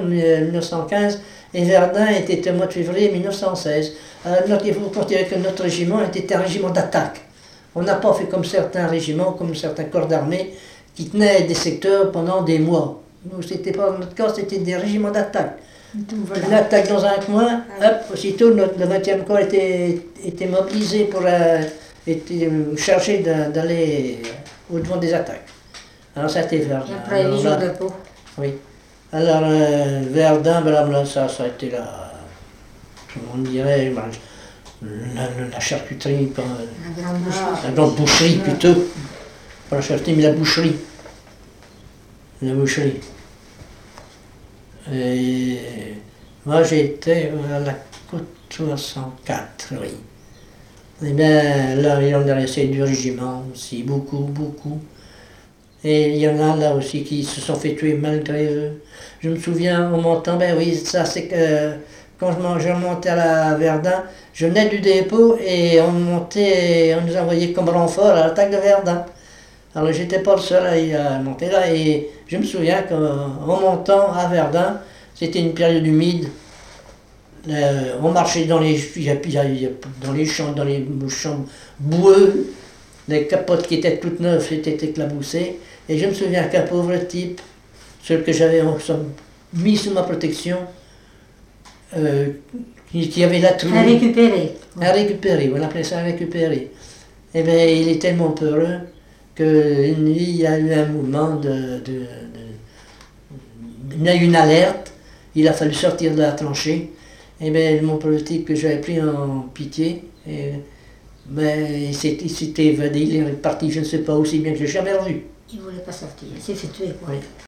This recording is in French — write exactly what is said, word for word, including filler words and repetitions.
mille neuf cent quinze et Verdun était au mois de février mille neuf cent seize. Alors, notre, il faut considérer que notre régiment était un régiment d'attaque. On n'a pas fait comme certains régiments, comme certains corps d'armée, qui tenaient des secteurs pendant des mois. Nous, c'était pas notre cas, c'était des régiments d'attaque. Voilà. Une attaque dans un coin, hop, aussitôt notre, le vingtième corps était, était mobilisé pour euh, était chargé d'aller au-devant des attaques. Alors ça a été Verdun. Et après les jours de repos. Oui. Alors euh, Verdun, ben là, ça, ça a été la, on dirait, ben, la, la, la charcuterie, pas, la grande boucherie, la grande boucherie plutôt. Pas la charcuterie, mais la boucherie. La boucherie. Et moi j'étais à la côte soixante-quatre, oui. Et bien là, il y en a resté du régiment aussi, beaucoup, beaucoup. Et il y en a là aussi qui se sont fait tuer malgré eux. Je me souviens en montant, ben oui, ça c'est que quand je montais à la Verdun, je venais du dépôt et on montait, on nous envoyait comme renfort à l'attaque de Verdun. Alors j'étais pas le seul à monter là et je me souviens qu'en montant à Verdun, c'était une période humide. Euh, on marchait dans les, dans les champs, dans les champs boueux, les capotes qui étaient toutes neuves étaient éclaboussées. Et je me souviens qu'un pauvre type, celui que j'avais mis sous ma protection, euh, qui, qui avait la trouille. À récupérer. À récupérer, on appelait ça à récupérer. Et bien il est tellement peureux qu'une nuit il y a eu un mouvement de, de, de. Il y a eu une alerte, il a fallu sortir de la tranchée. Et bien mon pauvre type que j'avais pris en pitié, et, ben, il s'était évadé, il est parti je ne sais pas aussi bien que je l'ai jamais revu. Il ne voulait pas sortir, il s'est fait tuer quoi. Oui.